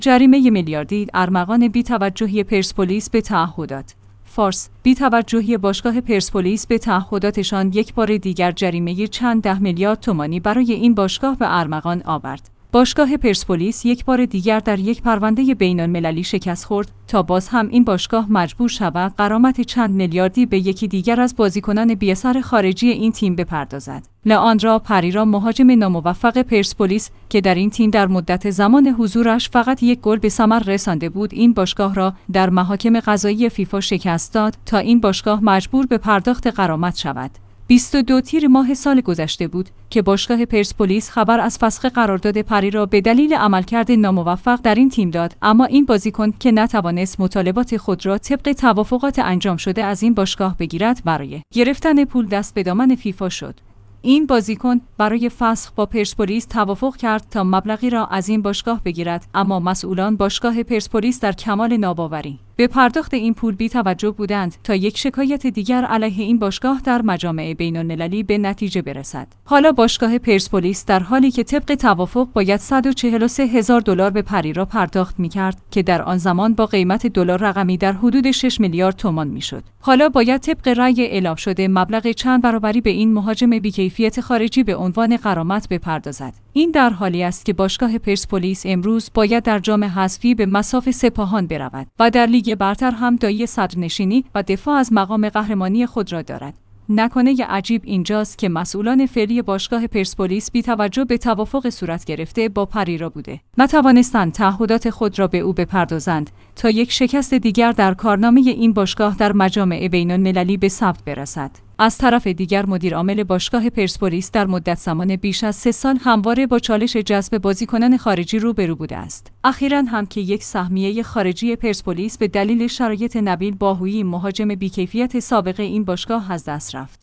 جریمه میلیاردی، ارمغان بی‌توجهی پرسپولیس به تعهدات. فارس: بی‌توجهی باشگاه پرسپولیس به تعهداتشان یک بار دیگر جریمه چند ده میلیارد تومانی برای این باشگاه به ارمغان آورد. باشگاه پرسپولیس یک بار دیگر در یک پرونده بین‌المللی شکست خورد تا باز هم این باشگاه مجبور شود غرامت چند میلیاردی به یکی دیگر از بازیکنان بی‌اثر خارجی این تیم بپردازد. لئاندرو پریرا، مهاجم ناموفق پرسپولیس که در این تیم در مدت زمان حضورش فقط یک گل به ثمر رسانده بود، این باشگاه را در محاکم قضایی فیفا شکست داد تا این باشگاه مجبور به پرداخت غرامت شود. 22 تیر ماه سال گذشته بود که باشگاه پرسپولیس خبر از فسخ قرارداد پری را به دلیل عملکرد ناموفق در این تیم داد، اما این بازیکن که نتوانست مطالبات خود را طبق توافقات انجام شده از این باشگاه بگیرد، برای گرفتن پول دست به دامن فیفا شد. این بازیکن برای فسخ با پرسپولیس توافق کرد تا مبلغی را از این باشگاه بگیرد، اما مسئولان باشگاه پرسپولیس در کمال ناباوری به پرداخت این پول بی‌توجه بودند تا یک شکایت دیگر علیه این باشگاه در مجامع بین‌المللی به نتیجه برسد. حالا باشگاه پرسپولیس در حالی که طبق توافق باید 143,000 دلار به پریرا پرداخت می‌کرد که در آن زمان با قیمت دلار رقمی در حدود 6 میلیارد تومان می‌شد. حالا باید طبق رأی اعلام شده مبلغ چند برابری به این مهاجم بی‌کیفیت خارجی به عنوان غرامت بپردازد. این در حالی است که باشگاه پرسپولیس امروز باید در جام حذفی به مصاف سپاهان برود و در لیگ برتر هم دایی صدرنشینی و دفاع از مقام قهرمانی خود را دارد. نکنه عجیب اینجاست که مسئولان فعلی باشگاه پرسپولیس بی توجه به توافق صورت گرفته با پریرا بوده، نتوانستند تعهدات خود را به او بپردازند تا یک شکست دیگر در کارنامه این باشگاه در مجامع بین‌المللی به ثبت برسد. از طرف دیگر مدیر عامل باشگاه پرسپولیس در مدت زمان بیش از 3 سال همواره با چالش جذب بازیکنان خارجی روبرو بوده است. اخیراً هم که یک سهمیه خارجی پرسپولیس به دلیل شرایط نبیل باهویی، مهاجم بی‌کیفیت سابق این باشگاه، از دست رفت.